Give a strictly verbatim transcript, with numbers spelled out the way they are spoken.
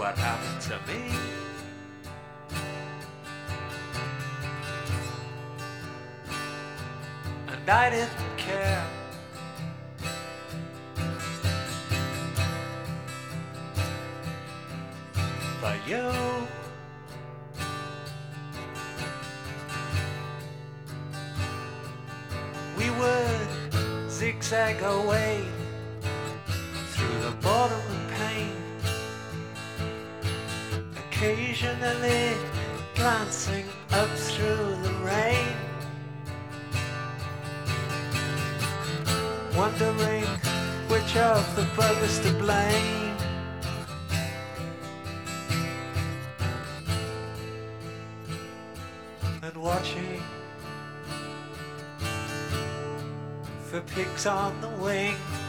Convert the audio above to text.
what happened to me. And I didn't care. But you, we would zigzag away through the bottom of pain, occasionally glancing up through the rain, wondering which of the buggers to blame. And watching for pigs on the wing.